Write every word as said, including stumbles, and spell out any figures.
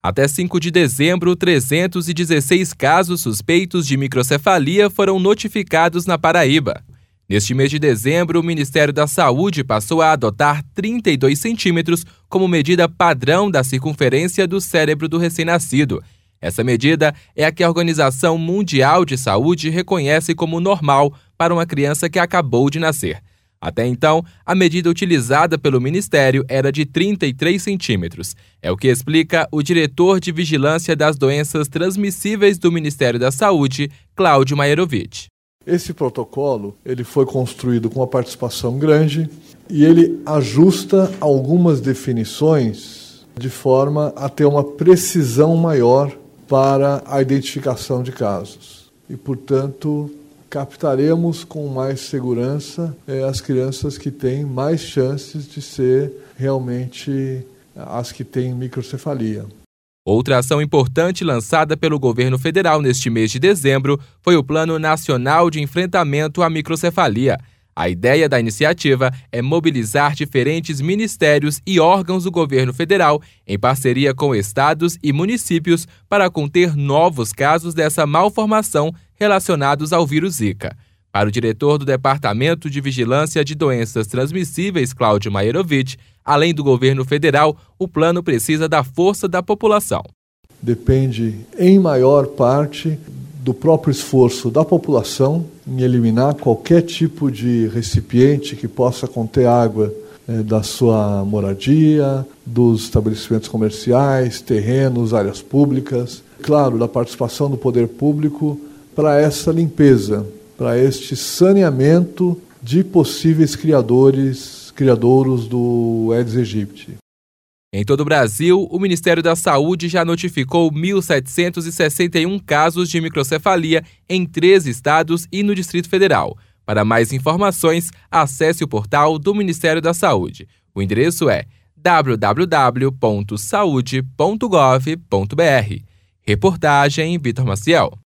Até cinco de dezembro, trezentos e dezesseis casos suspeitos de microcefalia foram notificados na Paraíba. Neste mês de dezembro, o Ministério da Saúde passou a adotar trinta e dois centímetros como medida padrão da circunferência do cérebro do recém-nascido. Essa medida é a que a Organização Mundial de Saúde reconhece como normal para uma criança que acabou de nascer. Até então, a medida utilizada pelo Ministério era de trinta e três centímetros. É o que explica o diretor de Vigilância das Doenças Transmissíveis do Ministério da Saúde, Cláudio Maierovitch. Esse protocolo ele foi construído com uma participação grande e ele ajusta algumas definições de forma a ter uma precisão maior para a identificação de casos. E, portanto, captaremos com mais segurança é, as crianças que têm mais chances de ser realmente as que têm microcefalia. Outra ação importante lançada pelo governo federal neste mês de dezembro foi o Plano Nacional de Enfrentamento à Microcefalia. A ideia da iniciativa é mobilizar diferentes ministérios e órgãos do governo federal, em parceria com estados e municípios, para conter novos casos dessa malformação relacionados ao vírus Zika. Para o diretor do Departamento de Vigilância de Doenças Transmissíveis, Cláudio Maierovitch, além do governo federal, o plano precisa da força da população. Depende, em maior parte, do próprio esforço da população em eliminar qualquer tipo de recipiente que possa conter água eh, da sua moradia, dos estabelecimentos comerciais, terrenos, áreas públicas. Claro, da participação do poder público para essa limpeza, para este saneamento de possíveis criadores, criadouros do Aedes aegypti. Em todo o Brasil, o Ministério da Saúde já notificou mil setecentos e sessenta e um casos de microcefalia em três estados e no Distrito Federal. Para mais informações, acesse o portal do Ministério da Saúde. O endereço é w w w ponto saude ponto gov ponto b r. Reportagem Vitor Maciel.